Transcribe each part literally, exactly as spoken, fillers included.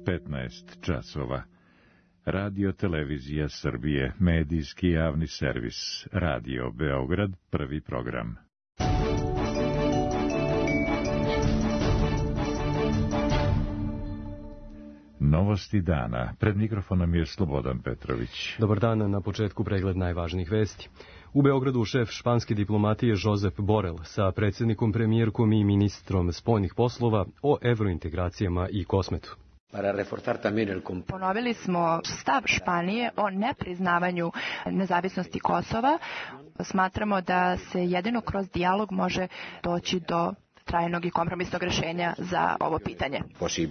petnaest časova. Radio Televizija Srbije, medijski javni servis, Radio Beograd, prvi program. Novosti dana. Pred mikrofonom je Slobodan Petrović. Dobar dan, na početku pregled najvažnijih vesti. U Beogradu šef španske diplomatije Josep Borrell sa predsjednikom, premijerkom i ministrom spoljnih poslova o evrointegracijama i Kosmetu. Ponovili smo stav Španije o nepriznavanju nezavisnosti Kosova. Smatramo da se jedino kroz dijalog može doći do trajnog i kompromisnog rješenja za ovo pitanje.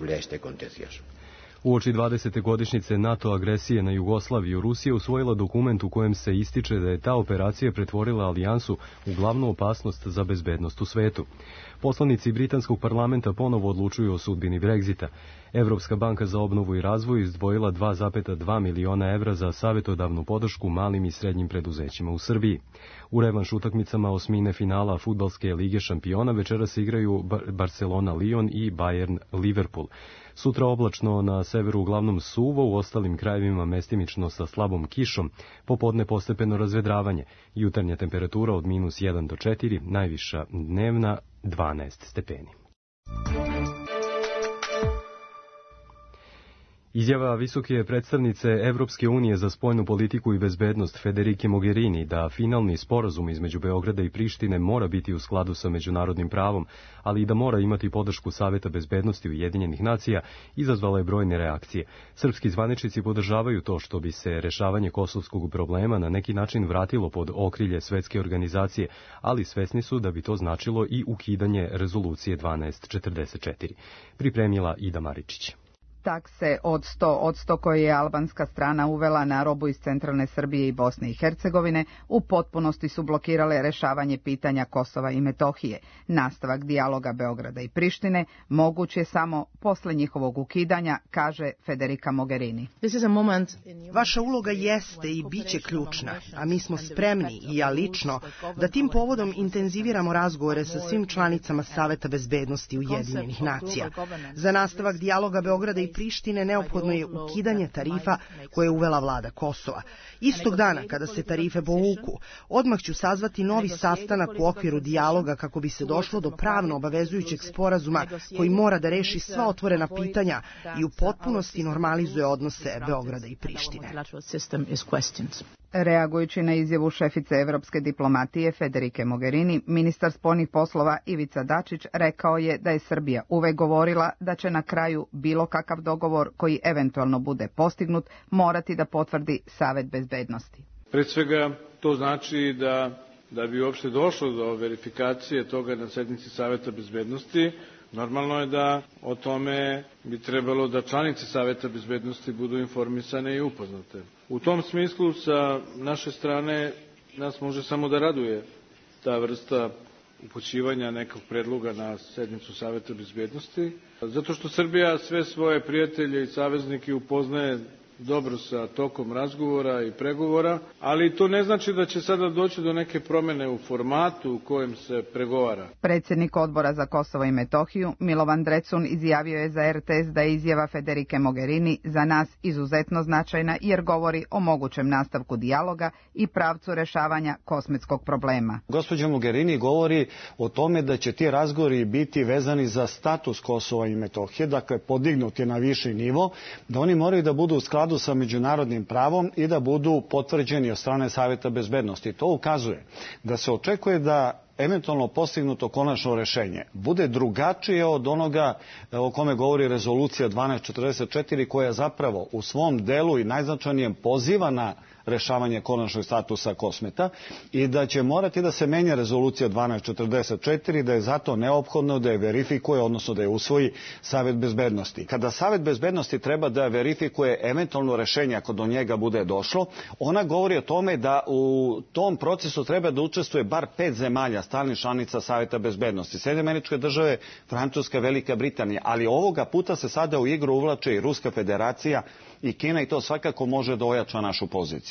Uoči dvadesete godišnjice NATO agresije na Jugoslaviju, Rusija usvojila dokument u kojem se ističe da je ta operacija pretvorila alijansu u glavnu opasnost za bezbednost u svetu. Poslanici britanskog parlamenta ponovo odlučuju o sudbini Brexita. Evropska banka za obnovu i razvoj izdvojila dva zarez dva miliona evra za savjetodavnu podršku malim i srednjim preduzećima u Srbiji. U revanš utakmicama osmine finala Fudbalske lige šampiona večeras se igraju Barcelona-Lyon i Bayern-Liverpool. Sutra oblačno, na severu uglavnom suvo, u ostalim krajevima mestimično sa slabom kišom, popodne postepeno razvedravanje, jutarnja temperatura od minus jedan do četiri, najviša dnevna dvanaest stepeni. Izjava visoke predstavnice Evropske unije za spoljnu politiku i bezbednost Federike Mogherini da finalni sporazum između Beograda i Prištine mora biti u skladu sa međunarodnim pravom, ali i da mora imati podršku Saveta bezbednosti Ujedinjenih nacija, izazvala je brojne reakcije. Srpski zvaničnici podržavaju to što bi se rešavanje kosovskog problema na neki način vratilo pod okrilje svetske organizacije, ali svesni su da bi to značilo i ukidanje rezolucije dvanaest četrdeset četiri. Pripremila Ida Maričić. Takse od sto odsto koje je albanska strana uvela na robu iz centralne Srbije i Bosne i Hercegovine u potpunosti su blokirale rešavanje pitanja Kosova i Metohije. Nastavak dijaloga Beograda i Prištine moguć je samo posle njihovog ukidanja, kaže Federica Mogherini. Vaša uloga jeste i bit će ključna, a mi smo spremni i ja lično da tim povodom intenziviramo razgovore sa svim članicama Saveta bezbednosti Ujedinjenih nacija. Za nastavak dijaloga Beograda i Prištine neophodno je ukidanje tarifa koje je uvela vlada Kosova. Istog dana kada se tarife povuku, odmah ću sazvati novi sastanak u okviru dijaloga kako bi se došlo do pravno obavezujućeg sporazuma koji mora da reši sva otvorena pitanja i u potpunosti normalizuje odnose Beograda i Prištine. Reagujući na izjavu šefice evropske diplomatije Federike Mogherini, ministar spoljnih poslova Ivica Dačić rekao je da je Srbija uvek govorila da će na kraju bilo kakav dogovor koji eventualno bude postignut morati da potvrdi Savet bezbednosti. Pre svega to znači da, da bi uopšte došlo do verifikacije toga na sednici Saveta bezbednosti, normalno je da o tome bi trebalo da članice Saveta bezbednosti budu informisane i upoznate. U tom smislu sa naše strane nas može samo da raduje ta vrsta upućivanja nekog predloga na sednicu Saveta bezbednosti, zato što Srbija sve svoje prijatelje i saveznike upoznaje dobro sa tokom razgovora i pregovora, ali to ne znači da će sada doći do neke promjene u formatu u kojem se pregovara. Predsjednik Odbora za Kosovo i Metohiju, Milovan Drecun, izjavio je za er te es da je izjava Federike Mogherini za nas izuzetno značajna jer govori o mogućem nastavku dijaloga i pravcu rešavanja kosmetskog problema. Gospođa Mogherini govori o tome da će ti razgovori biti vezani za status Kosova i Metohije, dakle podignuti na viši nivo, da oni moraju da budu u skladu sa međunarodnim pravom i da budu potvrđeni od strane Saveta bezbednosti. To ukazuje da se očekuje da eventualno postignuto konačno rešenje bude drugačije od onoga o kome govori rezolucija dvanaest četrdeset četiri, koja zapravo u svom delu i najznačajnijem poziva na rešavanje konačnog statusa Kosmeta i da će morati da se menja rezolucija dvanaest četrdeset četiri, da je zato neophodno da je verifikuje, odnosno da je usvoji Savet bezbednosti. Kada Savet bezbednosti treba da verifikuje eventualno rešenje ako do njega bude došlo, ona govori o tome da u tom procesu treba da učestvuje bar pet zemalja stalnih članica Saveta bezbednosti. Sjedinjene Američke Države, Francuska, Velika Britanija, ali ovoga puta se sada u igru uvlače i Ruska Federacija i Kina i to svakako može da ojača našu poziciju.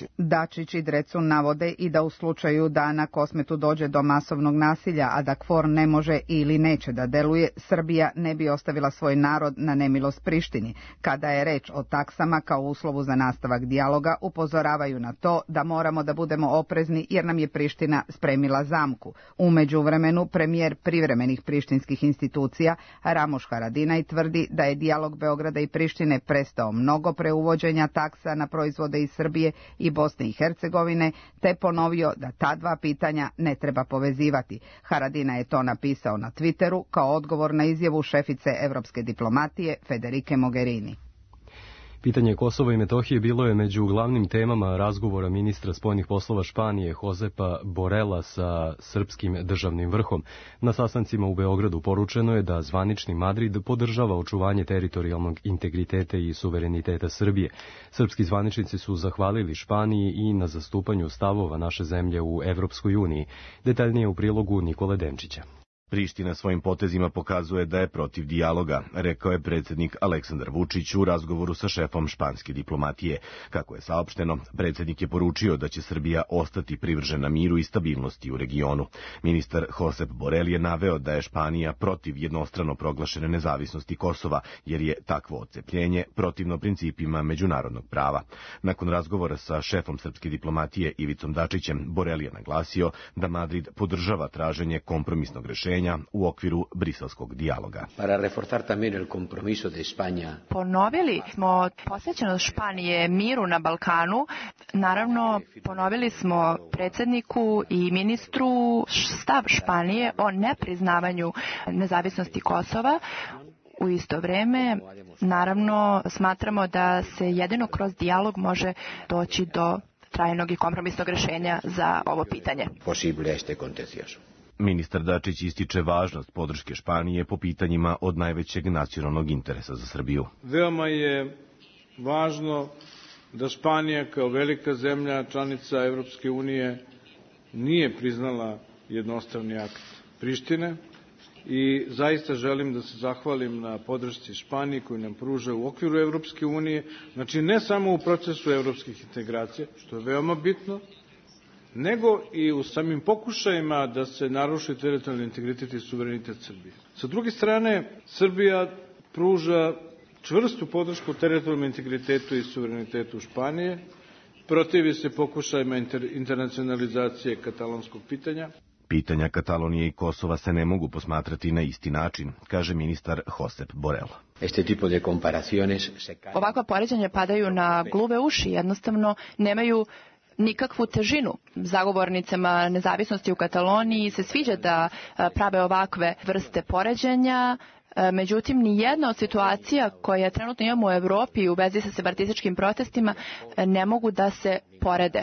Dačić i Drecun navode i da u slučaju da na Kosmetu dođe do masovnog nasilja, a da KFOR ne može ili neće da deluje, Srbija ne bi ostavila svoj narod na nemilost Prištini. Kada je reč o taksama kao uslovu za nastavak dijaloga, upozoravaju na to da moramo da budemo oprezni jer nam je Priština spremila zamku. U međuvremenu premijer privremenih prištinskih institucija Ramuš Haradinaj tvrdi da je dijalog Beograda i Prištine prestao mnogo pre uvođenja taksa na proizvode iz Srbije i Bosne i Hercegovine, te ponovio da ta dva pitanja ne treba povezivati. Haradinaj je to napisao na Twitteru kao odgovor na izjavu šefice evropske diplomatije Federike Mogherini. Pitanje Kosova i Metohije bilo je među glavnim temama razgovora ministra spoljnih poslova Španije Josepa Borela sa srpskim državnim vrhom. Na sastancima u Beogradu poručeno je da zvanični Madrid podržava očuvanje teritorijalnog integriteta i suvereniteta Srbije. Srpski zvaničnici su zahvalili Španiji i na zastupanju stavova naše zemlje u Evropskoj uniji. Detaljnije u prilogu Nikole Denčića. Priština svojim potezima pokazuje da je protiv dijaloga, rekao je predsjednik Aleksandar Vučić u razgovoru sa šefom španske diplomatije. Kako je saopšteno, predsjednik je poručio da će Srbija ostati privržena miru i stabilnosti u regionu. Ministar Josep Borel je naveo da je Španija protiv jednostrano proglašene nezavisnosti Kosova, jer je takvo odcepljenje protivno principima međunarodnog prava. Nakon razgovora sa šefom srpske diplomatije Ivicom Dačićem, Borel je naglasio da Madrid podržava traženje kompromisnog rešenja u okviru briselskog dijaloga. Ponovili smo posvećenost Španije miru na Balkanu. Naravno, ponovili smo predsjedniku i ministru stav Španije o nepriznavanju nezavisnosti Kosova. U isto vrijeme, naravno, smatramo da se jedino kroz dijalog može doći do trajnog i kompromisnog rješenja za ovo pitanje. Ministar Dačić ističe važnost podrške Španije po pitanjima od najvećeg nacionalnog interesa za Srbiju. Veoma je važno da Španija kao velika zemlja, članica Evropske unije, nije priznala jednostrani akt Prištine i zaista želim da se zahvalim na podršci Španiji koju nam pruža u okviru Evropske unije, znači ne samo u procesu evropskih integracija, što je veoma bitno, nego i u samim pokušajima da se naruši teritorijalni integritet i suverenitet Srbije. Sa druge strane, Srbija pruža čvrstu podršku teritorijalnom integritetu i suverenitetu Španije, protivi se pokušajima inter, internacionalizacije katalonskog pitanja. Pitanja Katalonije i Kosova se ne mogu posmatrati na isti način, kaže ministar Josep Borel. Ovakva poređenja padaju na gluve uši, jednostavno nemaju nikakvu težinu. Zagovornicama nezavisnosti u Kataloniji se sviđa da prave ovakve vrste poređenja, međutim ni jedna od situacija koje trenutno imamo u Evropi u vezi sa separatističkim protestima ne mogu da se porede.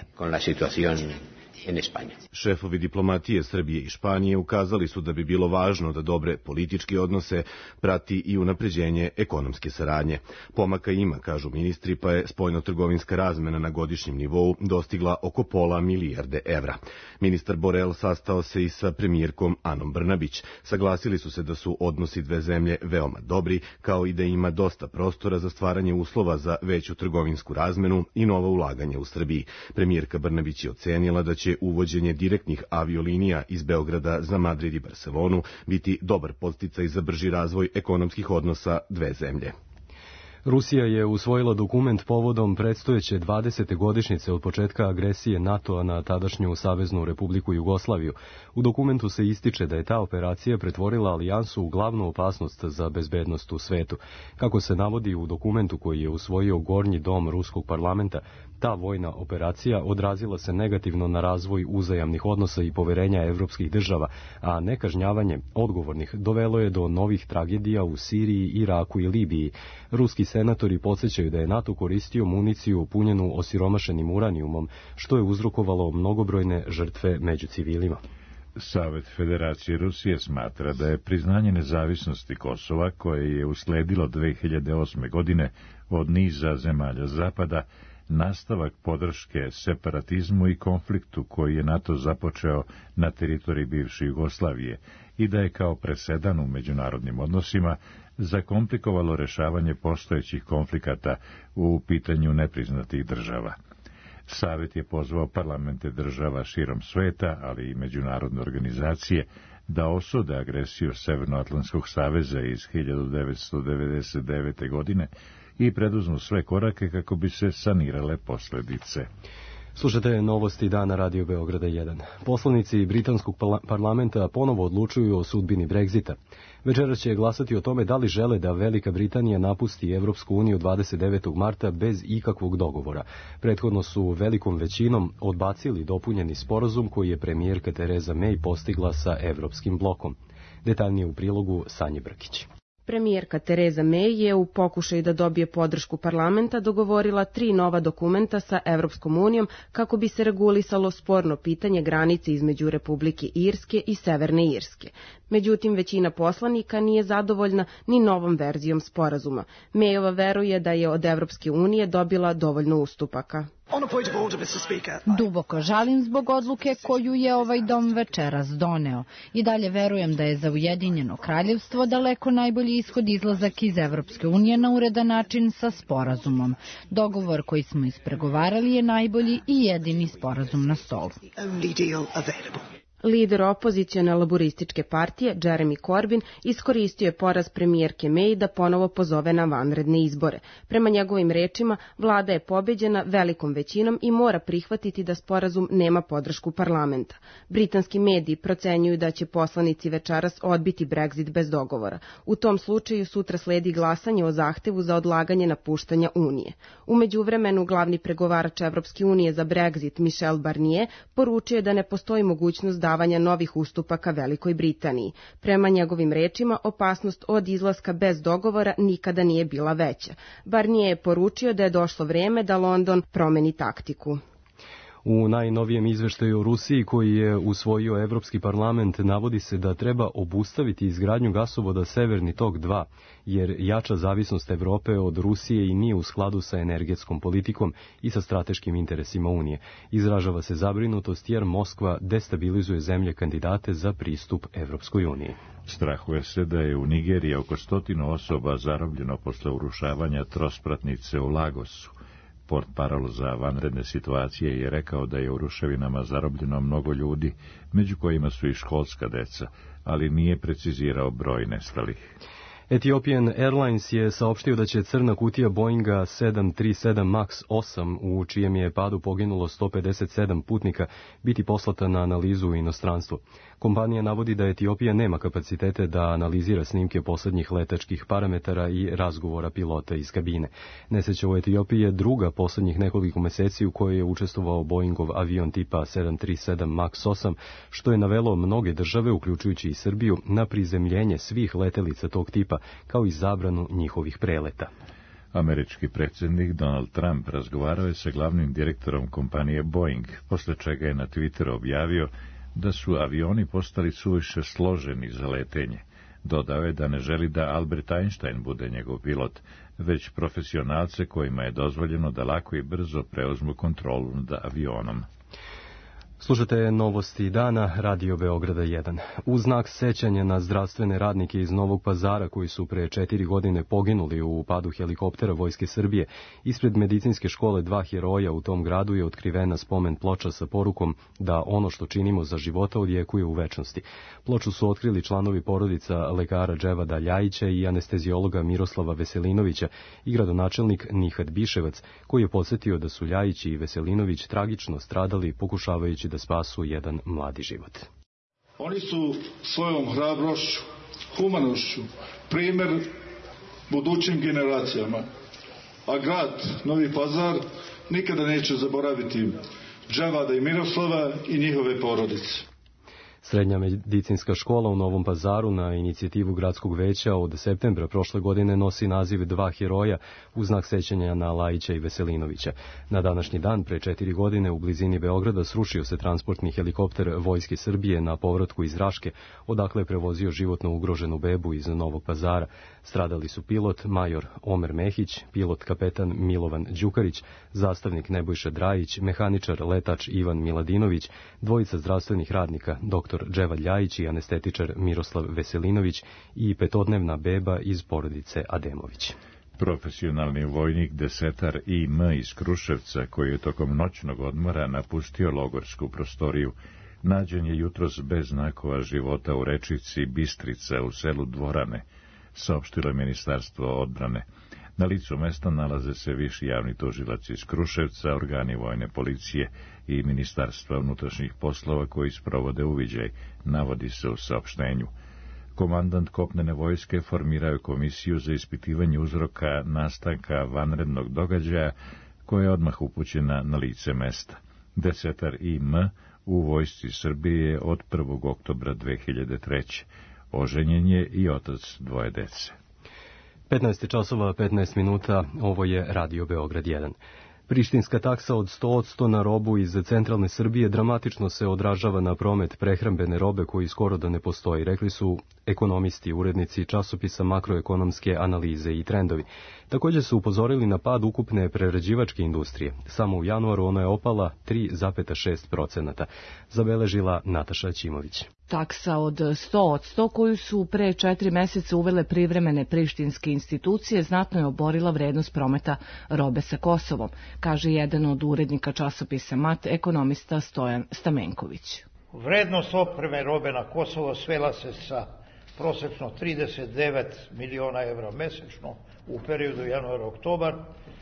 Šefovi diplomatije Srbije i Španije ukazali su da bi bilo važno da dobre političke odnose prati i unapređenje ekonomske saradnje. Pomaka ima, kažu ministri, pa je spoljno-trgovinska razmena na godišnjem nivou dostigla oko pola milijarde evra. Ministar Borel sastao se i sa premijerkom Anom Brnabić. Saglasili su se da su odnosi dve zemlje veoma dobri, kao i da ima dosta prostora za stvaranje uslova za veću trgovinsku razmenu i novo ulaganje u Srbiji. Premijerka Brnabić je ocenila da će uvođenje direktnih aviolinija iz Beograda za Madrid i Barcelonu biti dobar podsticaj za brži razvoj ekonomskih odnosa dve zemlje. Rusija je usvojila dokument povodom predstojeće dvadesete godišnjice od početka agresije NATO-a na tadašnju Saveznu Republiku Jugoslaviju. U dokumentu se ističe da je ta operacija pretvorila alijansu u glavnu opasnost za bezbednost u svetu. Kako se navodi u dokumentu koji je usvojio Gornji dom Ruskog parlamenta, ta vojna operacija odrazila se negativno na razvoj uzajamnih odnosa i poverenja evropskih država, a nekažnjavanje odgovornih dovelo je do novih tragedija u Siriji, Iraku i Libiji. Ruski senatori podsjećaju da je NATO koristio municiju punjenu osiromašenim uranijumom, što je uzrokovalo mnogobrojne žrtve među civilima. Savet Federacije Rusije smatra da je priznanje nezavisnosti Kosova, koje je usledilo dve hiljade osme. godine od niza zemalja Zapada, nastavak podrške separatizmu i konfliktu koji je NATO započeo na teritoriji bivše Jugoslavije i da je kao presedan u međunarodnim odnosima zakomplikovalo rešavanje postojećih konflikata u pitanju nepriznatih država. Savet je pozvao parlamente država širom sveta, ali i međunarodne organizacije, da osude agresiju Severnoatlantskog saveza iz hiljadu devetsto devedeset devete. godine i preduzmu sve korake kako bi se sanirale posljedice. Slušate novosti dana Radio Beograda jedan. Poslanici britanskog parlamenta ponovo odlučuju o sudbini Brexita. Večeras će glasati o tome da li žele da Velika Britanija napusti Evropsku uniju dvadeset devetog marta bez ikakvog dogovora. Prethodno su velikom većinom odbacili dopunjeni sporazum koji je premijerka Tereza May postigla sa Evropskim blokom. Detaljnije u prilogu Sanje Brkić. Premijerka Tereza May je u pokušaju da dobije podršku parlamenta dogovorila tri nova dokumenta sa Evropskom unijom kako bi se regulisalo sporno pitanje granice između Republike Irske i Severne Irske. Međutim, većina poslanika nije zadovoljna ni novom verzijom sporazuma. Mayova veruje da je od Evropske unije dobila dovoljno ustupaka. Duboko žalim zbog odluke koju je ovaj dom večeras doneo. I dalje verujem da je za Ujedinjeno kraljevstvo daleko najbolji ishod izlazak iz Evropske unije na uredan način sa sporazumom. Dogovor koji smo ispregovarali je najbolji i jedini sporazum na stolu. Lider opozicione laborističke partije, Jeremy Corbyn, iskoristio je poraz premijerke May da ponovo pozove na vanredne izbore. Prema njegovim rečima, vlada je pobeđena velikom većinom i mora prihvatiti da sporazum nema podršku parlamenta. Britanski mediji procenjuju da će poslanici večeras odbiti Brexit bez dogovora. U tom slučaju sutra sledi glasanje o zahtevu za odlaganje napuštanja Unije. U međuvremenu, glavni pregovarač Evropske unije za Brexit, Michel Barnier, poručio je da ne postoji mogućnost da davanja novih ustupaka Velikoj Britaniji. Prema njegovim rečima, opasnost od izlaska bez dogovora nikada nije bila veća. Barnier je poručio da je došlo vreme da London promeni taktiku. U najnovijem izveštaju o Rusiji koji je usvojio Evropski parlament navodi se da treba obustaviti izgradnju gasovoda Severni tok dva, jer jača zavisnost Evrope od Rusije i nije u skladu sa energetskom politikom i sa strateškim interesima Unije. Izražava se zabrinutost jer Moskva destabilizuje zemlje kandidate za pristup Evropskoj uniji. Strahuje se da je u Nigeriji oko stotinu osoba zarobljeno posle urušavanja trospratnice u Lagosu. Portparol za vanredne situacije je rekao da je u ruševinama zarobljeno mnogo ljudi, među kojima su i školska deca, ali nije precizirao broj nestalih. Ethiopian Airlines je saopštio da će crna kutija Boeinga sedam tri sedam Max osam, u čijem je padu poginulo sto pedeset sedam putnika, biti poslata na analizu u inostranstvo. Kompanija navodi da Etiopija nema kapacitete da analizira snimke posljednjih letačkih parametara i razgovora pilota iz kabine. Nesreća u Etiopiji je druga posljednjih nekoliko meseci u kojoj je učestvovao Boeingov avion tipa sedam tri sedam Max osam, što je navelo mnoge države, uključujući i Srbiju, na prizemljenje svih letelica tog tipa, kao i zabranu njihovih preleta. Američki predsjednik Donald Trump razgovarao je sa glavnim direktorom kompanije Boeing, posle čega je na Twitteru objavio da su avioni postali suviše složeni za letenje. Dodao je da ne želi da Albert Einstein bude njegov pilot, već profesionalce kojima je dozvoljeno da lako i brzo preuzmu kontrolu nad avionom. Slušate novosti dana, Radio Beograda jedan. U znak sećanja na zdravstvene radnike iz Novog Pazara koji su pre četiri godine poginuli u padu helikoptera Vojske Srbije, ispred medicinske škole dva heroja u tom gradu je otkrivena spomen ploča sa porukom da ono što činimo za života odjekuje u večnosti. Ploču su otkrili članovi porodica lekara Dževada Ljajića i anesteziologa Miroslava Veselinovića i gradonačelnik Nihad Biševac, koji je podsjetio da su Ljajić i Veselinović tragično stradali pokušavajući da spasu jedan mladi život. Oni su svojom hrabrošću, humanošću primjer budućim generacijama, a grad Novi Pazar nikada neće zaboraviti Dževada i Miroslava i njihove porodice. Srednja medicinska škola u Novom Pazaru na inicijativu gradskog veća od septembra prošle godine nosi naziv Dva heroja u znak sećanja na Ljajića i Veselinovića. Na današnji dan pre četiri godine u blizini Beograda srušio se transportni helikopter Vojske Srbije na povratku iz Raške, odakle je prevozio životno ugroženu bebu iz Novog Pazara. Stradali su pilot major Omer Mehić, pilot kapetan Milovan Đukarić, zastavnik Nebojša Drajić, mehaničar letač Ivan Miladinović, dvojica zdravstvenih radnika, doktor Dževad Ljajić i anestetičar Miroslav Veselinović i petodnevna beba iz porodice Ademović. Profesionalni vojnik desetar I M iz Kruševca, koji je tokom noćnog odmora napustio logorsku prostoriju, nađen je jutros bez znakova života u rečici Bistrica u selu Dvorane, saopštilo je Ministarstvo odbrane. Na licu mesta nalaze se viši javni tužilac iz Kruševca, organi vojne policije i Ministarstva unutrašnjih poslova koji sprovode uviđaj, navodi se u saopštenju. Komandant kopnene vojske formirao komisiju za ispitivanje uzroka nastanka vanrednog događaja, koja je odmah upućena na lice mesta. Desetar I M u vojsci Srbije od prvog oktobra dve hiljade treće. Oženjen je i otac dvoje dece. petnaest časova petnaest minuta, ovo je Radio Beograd jedan. Prištinska taksa od sto posto na robu iz centralne Srbije dramatično se odražava na promet prehrambene robe koji skoro da ne postoji, rekli su ekonomisti, urednici časopisa Makroekonomske analize i trendovi. Također su upozorili na pad ukupne prerađivačke industrije. Samo u januaru ona je opala tri zarez šest posto, zabeležila Nataša Ćimović. Taksa od sto posto koju su pre četiri meseca uvele privremene prištinske institucije znatno je oborila vrednost prometa robe sa Kosovom, kaže jedan od urednika časopisa Mat, ekonomista Stojan Stamenković. Vrednost opreme robe na Kosovo svela se sa prosečno trideset devet miliona evra mesečno u periodu januar-oktobar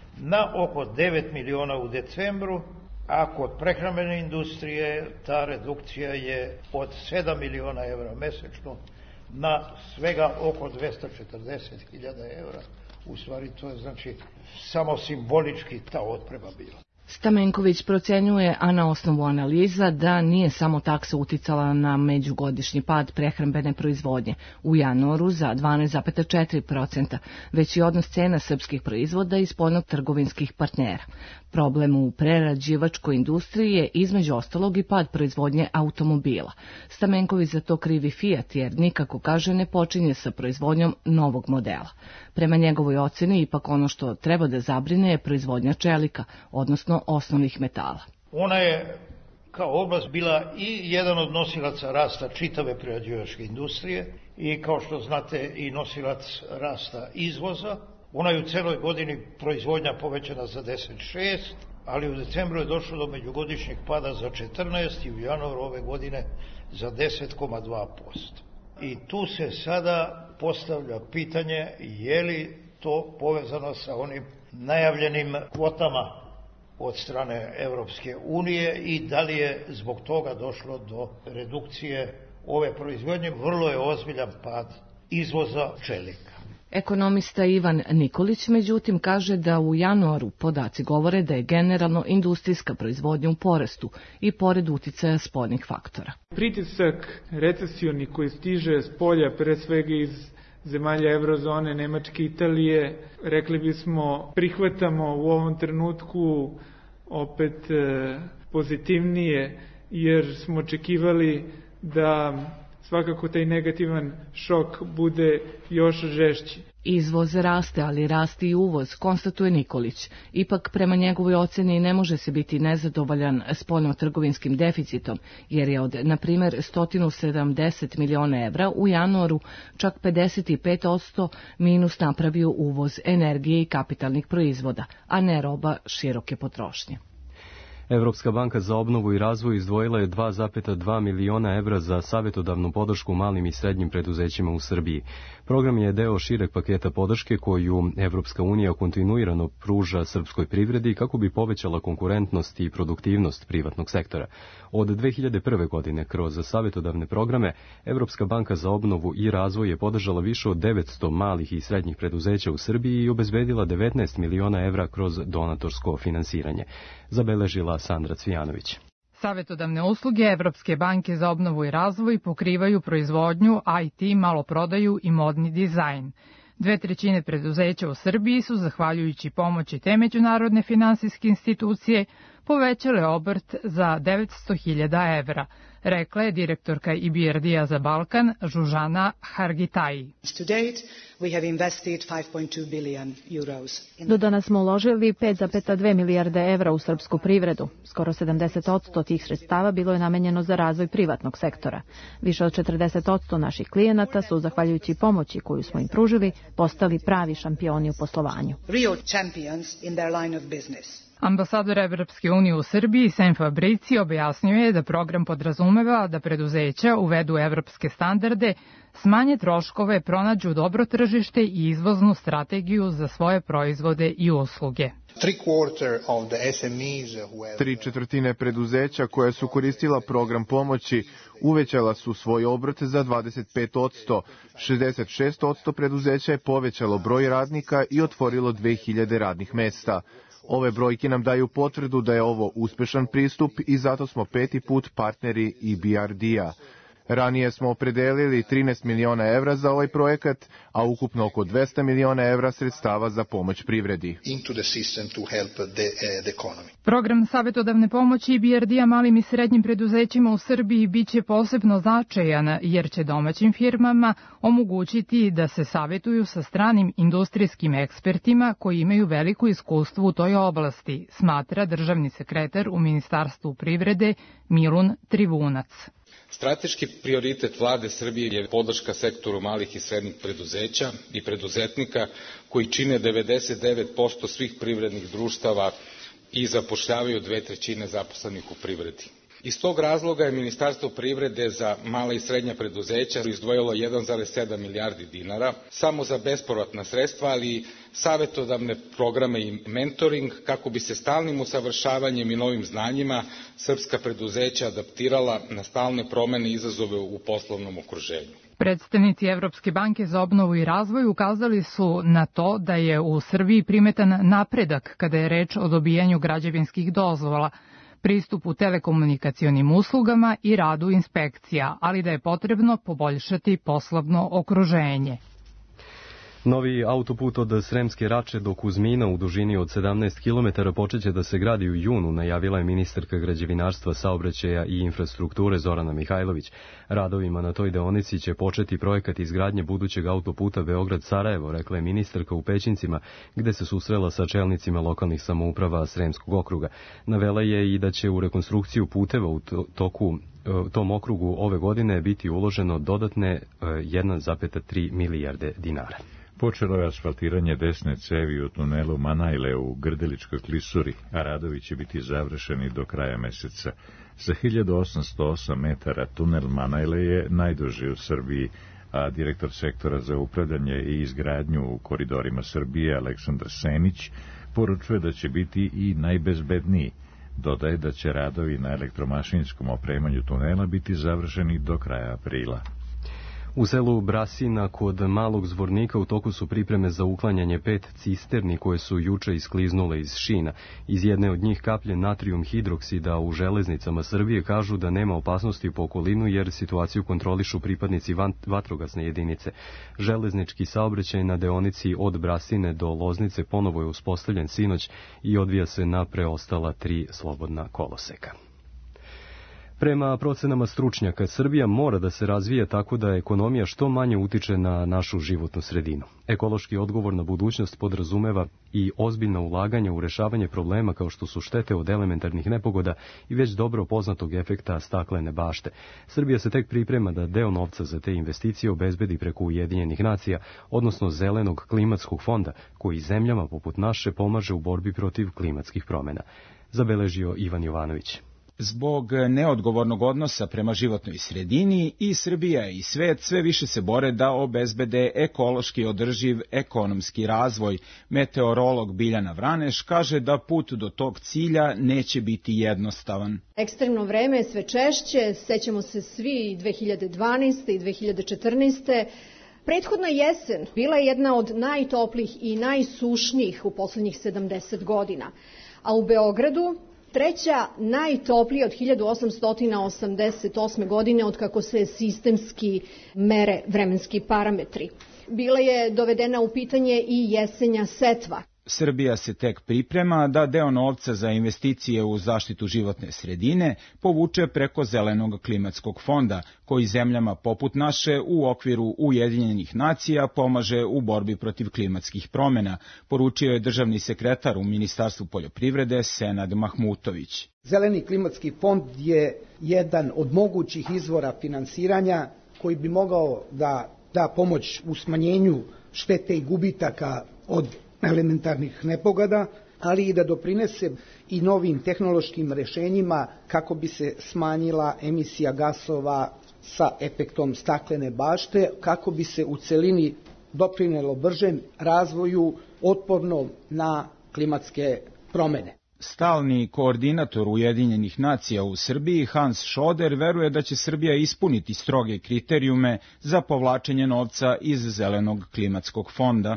na oko devet miliona u decembru, a kod prehrambene industrije ta redukcija je od sedam miliona evra mesečno na svega oko dvesta četrdeset hiljada evra. U stvari to je znači samo simbolički ta otprema bila. Stamenković procenjuje, a na osnovu analiza, da nije samo taksa uticala na međugodišnji pad prehrambene proizvodnje u januaru za dvanaest zarez četiri posto, već i odnos cena srpskih proizvoda i spoljnotrgovinskih partnera. Problem u prerađivačkoj industriji je između ostalog i pad proizvodnje automobila. Stamenković za to krivi Fiat, jer nikako, kaže, ne počinje sa proizvodnjom novog modela. Prema njegovoj oceni, ipak ono što treba da zabrine je proizvodnja čelika, odnosno osnovnih metala. Ona je kao oblast bila i jedan od nosilaca rasta čitave prerađivačke industrije i, kao što znate, i nosilac rasta izvoza. Ona je u celoj godini proizvodnja povećana za deset zarez šest, ali u decembru je došlo do međugodišnjeg pada za četrnaest i u januaru ove godine za deset zarez dva posto. I tu se sada postavlja pitanje je li to povezano sa onim najavljenim kvotama od strane Evropske unije i da li je zbog toga došlo do redukcije ove proizvodnje. Vrlo je ozbiljan pad izvoza čelika. Ekonomista Ivan Nikolić, međutim, kaže da u januaru podaci govore da je generalno industrijska proizvodnja u porastu i pored uticaja spoljnih faktora. Pritisak recesioni koji stiže s polja, pre svega iz zemalja eurozone, Nemačke, Italije, rekli bismo, prihvatamo u ovom trenutku opet e, pozitivnije, jer smo očekivali da svakako taj negativan šok bude još žešći. Izvoz raste, ali raste i uvoz, konstatuje Nikolić. Ipak, prema njegovoj oceni, ne može se biti nezadovoljan spoljnotrgovinskim deficitom, jer je od, na primjer, sto sedamdeset miliona evra u januaru čak pedeset pet posto minus napravio uvoz energije i kapitalnih proizvoda, a ne roba široke potrošnje. Evropska banka za obnovu i razvoj izdvojila je dva zarez dva miliona evra za savjetodavnu podršku malim i srednjim preduzećima u Srbiji. Program je deo šireg paketa podrške koju Evropska unija kontinuirano pruža srpskoj privredi kako bi povećala konkurentnost i produktivnost privatnog sektora. Od dve hiljade prve. godine kroz savjetodavne programe Evropska banka za obnovu i razvoj je podržala više od devetsto malih i srednjih preduzeća u Srbiji i obezbedila devetnaest miliona evra kroz donatorsko finansiranje, zabeležila Sandra Cvijanović. Savjetodavne usluge Evropske banke za obnovu i razvoj pokrivaju proizvodnju, I T, maloprodaju i modni dizajn. Dve trećine preduzeća u Srbiji su, zahvaljujući pomoći te međunarodne finansijske institucije, povećale obrt za devetsto hiljada evra, rekla je direktorka I B R D-a za Balkan Žužana Hargitaji. Do danas smo uložili pet zarez dve milijarde evra u srpsku privredu. Skoro sedamdeset posto tih sredstava bilo je namenjeno za razvoj privatnog sektora. Više od četrdeset posto naših klijenata su, zahvaljujući pomoći koju smo im pružili, postali pravi šampioni u poslovanju. Ambasador Evropske unije u Srbiji Sem Fabrici objasnio je da program podrazumeva da preduzeća uvedu evropske standarde, smanje troškove, pronađu dobro tržište i izvoznu strategiju za svoje proizvode i usluge. Tri četvrtine preduzeća koja su koristila program pomoći uvećala su svoj obrt za dvadeset pet posto, šezdeset šest posto preduzeća je povećalo broj radnika i otvorilo dve hiljade radnih mesta. Ove brojke nam daju potvrdu da je ovo uspešan pristup i zato smo peti put partneri I B R D-a. Ranije smo opredelili trinaest miliona evra za ovaj projekat, a ukupno oko dvesta miliona evra sredstava za pomoć privredi. Program savjetodavne pomoći I B R D-a malim i srednjim preduzećima u Srbiji biće posebno značajan jer će domaćim firmama omogućiti da se savjetuju sa stranim industrijskim ekspertima koji imaju veliko iskustvo u toj oblasti, smatra državni sekretar u Ministarstvu privrede Milun Trivunac. Strateški prioritet vlade Srbije je podrška sektoru malih i srednjih preduzeća i preduzetnika koji čine devedeset devet posto svih privrednih društava i zapošljavaju dve trećine zaposlenih u privredi. Iz tog razloga je Ministarstvo privrede za mala i srednja preduzeća izdvojilo jedan zarez sedam milijardi dinara samo za bespovratna sredstva, ali i savjetodavne programe i mentoring kako bi se stalnim usavršavanjem i novim znanjima srpska preduzeća adaptirala na stalne promene i izazove u poslovnom okruženju. Predstavnici Evropske banke za obnovu i razvoj ukazali su na to da je u Srbiji primetan napredak kada je reč o dobijanju građevinskih dozvola, pristupu telekomunikacionim uslugama i radu inspekcija, ali da je potrebno poboljšati poslovno okruženje. Novi autoput od Sremske Rače do Kuzmina u dužini od sedamnaest kilometara počeće da se gradi u junu, najavila je ministarka građevinarstva, saobraćaja i infrastrukture Zorana Mihajlović. Radovima na toj deonici će početi projekat izgradnje budućeg autoputa Beograd-Sarajevo, rekla je ministarka u Pećincima, gde se susrela sa čelnicima lokalnih samouprava Sremskog okruga. Navela je i da će u rekonstrukciju puteva u toku tom okrugu ove godine biti uloženo dodatne jedna zarez tri milijarde dinara. Počelo je asfaltiranje desne cevi u tunelu Manajle u Grdeličkoj klisuri, a radovi će biti završeni do kraja meseca. Za hiljadu osamsto osam metara tunel Manajle je najduži u Srbiji, a direktor sektora za upravljanje i izgradnju u koridorima Srbije Aleksandar Senić poručuje da će biti i najbezbedniji. Dodaje da će radovi na elektromašinskom opremanju tunela biti završeni do kraja aprila. U selu Brasina kod Malog Zvornika u toku su pripreme za uklanjanje pet cisterni koje su juče iskliznule iz šina. Iz jedne od njih kaplje natrijum hidroksida u železnicama Srbije kažu da nema opasnosti po okolinu jer situaciju kontrolišu pripadnici vatrogasne jedinice. Železnički saobraćaj na deonici od Brasine do Loznice ponovo je uspostavljen sinoć i odvija se na preostala tri slobodna koloseka. Prema procenama stručnjaka, Srbija mora da se razvija tako da ekonomija što manje utiče na našu životnu sredinu. Ekološki odgovor na budućnost podrazumeva i ozbiljna ulaganja u rešavanje problema kao što su štete od elementarnih nepogoda i već dobro poznatog efekta staklene bašte. Srbija se tek priprema da deo novca za te investicije obezbedi preko Ujedinjenih nacija, odnosno Zelenog klimatskog fonda, koji zemljama poput naše pomaže u borbi protiv klimatskih promjena. Zabeležio Ivan Jovanović. Zbog neodgovornog odnosa prema životnoj sredini i Srbija i svet sve više se bore da obezbede ekološki održiv ekonomski razvoj. Meteorolog Biljana Vraneš kaže da put do tog cilja neće biti jednostavan. Ekstremno vreme je sve češće, sećamo se svi dve hiljade dvanaeste i dve hiljade četrnaeste. Prethodna jesen bila je jedna od najtoplijih i najsušnijih u poslednjih sedamdeset godina, a u Beogradu treća najtoplija od hiljadu osamsto osamdeset osme. godine od kako se sistemski mere vremenski parametri. Bila je dovedena u pitanje i jesenja setva. Srbija se tek priprema da deo novca za investicije u zaštitu životne sredine povuče preko Zelenog klimatskog fonda, koji zemljama poput naše u okviru Ujedinjenih nacija pomaže u borbi protiv klimatskih promjena, poručio je državni sekretar u Ministarstvu poljoprivrede Senad Mahmutović. Zeleni klimatski fond je jedan od mogućih izvora finansiranja koji bi mogao da da pomoć u smanjenju štete i gubitaka od elementarnih nepogoda, ali i da doprinese i novim tehnološkim rešenjima kako bi se smanjila emisija gasova sa efektom staklene bašte, kako bi se u celini doprinelo bržem razvoju otpornom na klimatske promene. Stalni koordinator Ujedinjenih nacija u Srbiji Hans Schoder veruje da će Srbija ispuniti stroge kriterijume za povlačenje novca iz Zelenog klimatskog fonda.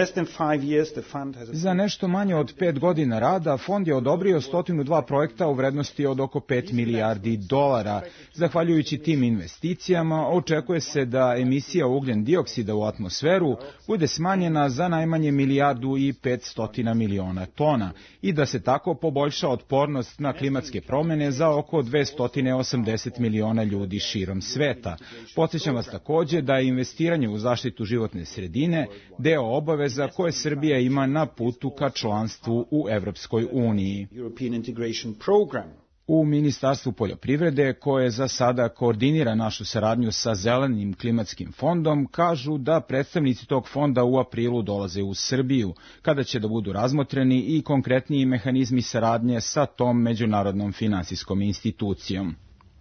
Za nešto manje od pet godina rada, fond je odobrio sto dva projekta u vrednosti od oko pet milijardi dolara. Zahvaljujući tim investicijama, očekuje se da emisija ugljen dioksida u atmosferu bude smanjena za najmanje milijardu i petsto miliona tona i da se tako poboljša otpornost na klimatske promjene za oko dvesta osamdeset miliona ljudi širom sveta. Podsjećam vas takođe da je investiranje u zaštitu životne sredine deo obaveza za koje Srbija ima na putu ka članstvu u Evropskoj uniji. U Ministarstvu poljoprivrede, koje za sada koordinira našu saradnju sa Zelenim klimatskim fondom, kažu da predstavnici tog fonda u aprilu dolaze u Srbiju, kada će da budu razmotreni i konkretniji mehanizmi saradnje sa tom međunarodnom finansijskom institucijom.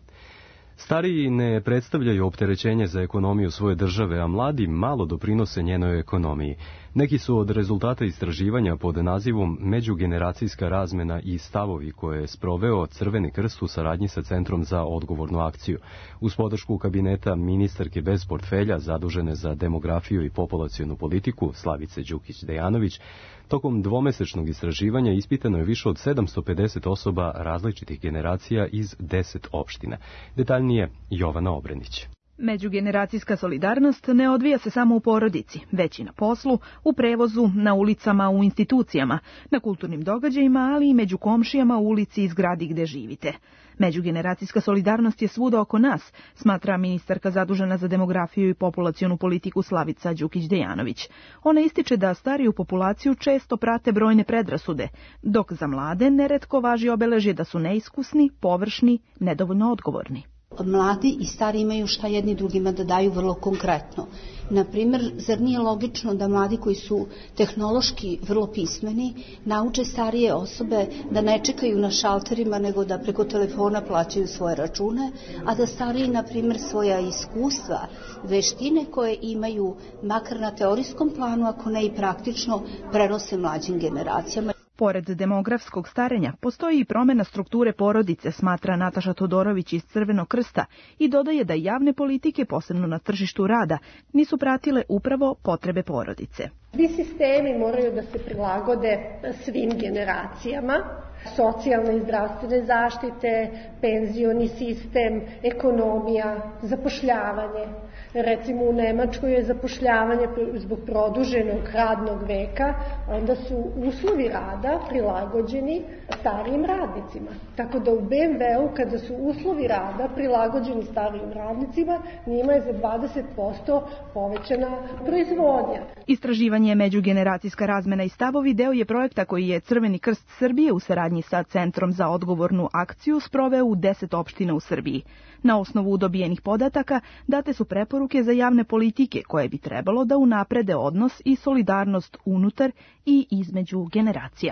Stariji ne predstavljaju opterećenje za ekonomiju svoje države, a mladi malo doprinose njenoj ekonomiji. Neki su od rezultata istraživanja pod nazivom Međugeneracijska razmena i stavovi koje je sproveo Crveni krst u saradnji sa Centrom za odgovornu akciju. Uz podršku kabineta ministarke bez portfelja zadužene za demografiju i populacionu politiku Slavice Đukić-Dejanović, tokom dvomesečnog istraživanja ispitano je više od sedamsto pedeset osoba različitih generacija iz deset opština. Detaljnije Jovana Obrenić. Međugeneracijska solidarnost ne odvija se samo u porodici, već i na poslu, u prevozu, na ulicama, u institucijama, na kulturnim događajima, ali i među komšijama u ulici i zgradi gde živite. Međugeneracijska solidarnost je svuda oko nas, smatra ministarka zadužena za demografiju i populacionu politiku Slavica Đukić-Dejanović. Ona ističe da stariju populaciju često prate brojne predrasude, dok za mlade neretko važi obeležje da su neiskusni, površni, nedovoljno odgovorni. Mladi i stari imaju šta jedni drugima da daju vrlo konkretno. Naprimjer, zar nije logično da mladi koji su tehnološki vrlo pismeni nauče starije osobe da ne čekaju na šalterima nego da preko telefona plaćaju svoje račune, a da stariji, na primjer, svoja iskustva, veštine koje imaju makar na teorijskom planu, ako ne i praktično, prenose mlađim generacijama. Pored demografskog starenja, postoji i promjena strukture porodice, smatra Nataša Todorović iz Crvenog krsta i dodaje da javne politike, posebno na tržištu rada, nisu pratile upravo potrebe porodice. Svi sistemi moraju da se prilagode svim generacijama, socijalne i zdravstvene zaštite, penzioni sistem, ekonomija, zapošljavanje. Recimo u Nemačkoj je zapošljavanje zbog produženog radnog veka, onda su uslovi rada prilagođeni starijim radnicima. Tako da u be em ve-u kada su uslovi rada prilagođeni starijim radnicima, njima je za dvadeset posto povećana proizvodnja. Istraživanje Međugeneracijska razmena i stavovi deo je projekta koji je Crveni krst Srbije u saradnji sa Centrom za odgovornu akciju sproveo u deset opština u Srbiji. Na osnovu dobijenih podataka date su preporuke za javne politike koje bi trebalo da unaprede odnos i solidarnost unutar i između generacija.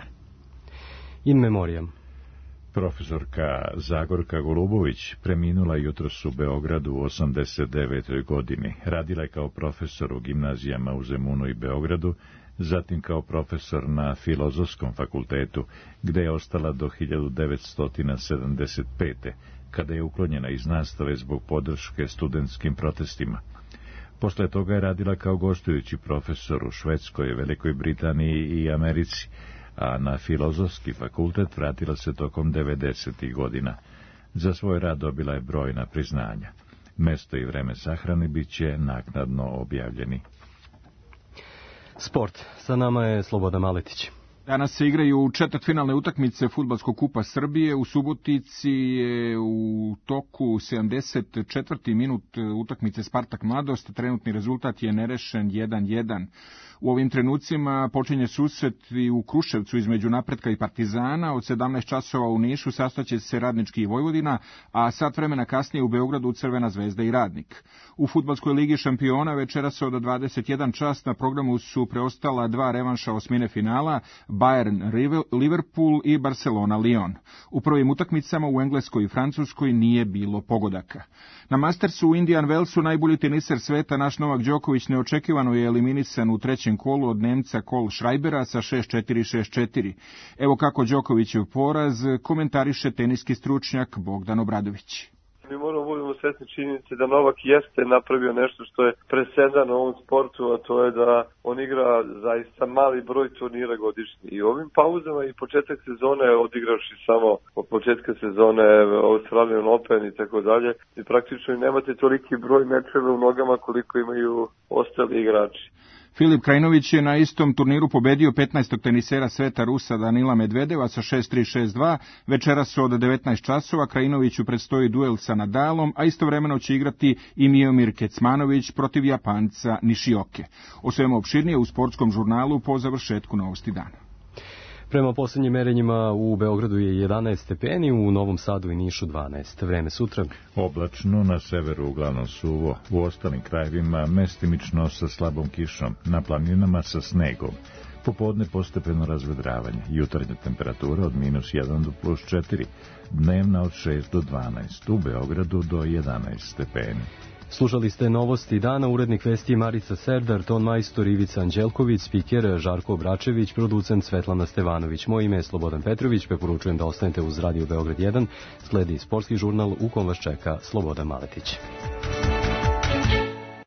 In memoriam. Profesorka Zagorka Golubović preminula jutros u Beogradu u osamdeset devetoj godini. Radila je kao profesor u gimnazijama u Zemunu i Beogradu, zatim kao profesor na Filozofskom fakultetu, gde je ostala do hiljadu devetsto sedamdeset pete. kada je uklonjena iz nastave zbog podrške studentskim protestima. Posle toga je radila kao gostujući profesor u Švedskoj, Velikoj Britaniji i Americi, a na Filozofski fakultet vratila se tokom devedesetih godina. Za svoj rad dobila je brojna priznanja. Mesto i vreme sahrane bit će naknadno objavljeni. Sport. Sa nama je Slobodan Maletić. Danas se igraju četvrtfinalne utakmice Fudbalskog kupa Srbije. U Subotici je u toku sedamdeset četvrti minut utakmice Spartak Mladost. Trenutni rezultat je nerešen jedan jedan. U ovim trenucima počinje susret i u Kruševcu između Napretka i Partizana. Od sedamnaest časova u Nišu sastaće se Radnički i Vojvodina, a sat vremena kasnije u Beogradu Crvena zvezda i Radnik. U Fudbalskoj ligi šampiona večeras od dvadeset jedan čas na programu su preostala dva revanša osmine finala, Bayern Liverpool i Barcelona Lyon. U prvim utakmicama u Engleskoj i Francuskoj nije bilo pogodaka. Na Mastersu u Indian Wellsu najbolji teniser sveta naš Novak Đoković neočekivano je eliminisan u trećem kolu od Nemca Cole Schreibera sa šest četiri šest četiri. Evo kako Đokovićev poraz komentariše teniski stručnjak Bogdan Obradović. Mi moramo budemo svesni činjenice da Novak jeste napravio nešto što je presedan u ovom sportu, a to je da on igra zaista mali broj turnira godišnji. I ovim pauzama i početak sezone, odigravši samo od početka sezone Australian Open i tako dalje, i praktično nemate toliki broj mečeva u nogama koliko imaju ostali igrači. Filip Krajinović je na istom turniru pobedio petnaestog tenisera sveta Rusa Danila Medvedeva sa šest tri šest dva. Večeras od devetnaest časova Krajinoviću predstoji duel sa Nadalom, a istovremeno će igrati i Miomir Kecmanović protiv Japanca Nishioke. O svemu opširnije u sportskom žurnalu po završetku Novosti dana. Prema posljednjim merenjima u Beogradu je jedanaest stepeni, u Novom Sadu i Nišu dvanaest. Vreme sutra. Oblačno, na severu uglavnom suvo, u ostalim krajevima mestimično sa slabom kišom, na planinama sa snegom. Popodne postepeno razvedravanje, jutarnja temperatura od minus jedan do plus četiri, dnevna od šest do dvanaest, u Beogradu do jedanaest stepeni. Slušali ste novosti dana, urednik vesti Marica Serdar, ton majstor Ivica Anđelković, spiker Žarko Obračević, producent Svetlana Stevanović. Moje ime je Slobodan Petrović, preporučujem da ostanete uz Radio Beograd jedan, sledi sportski žurnal u kom vas čeka Slobodan Maletić.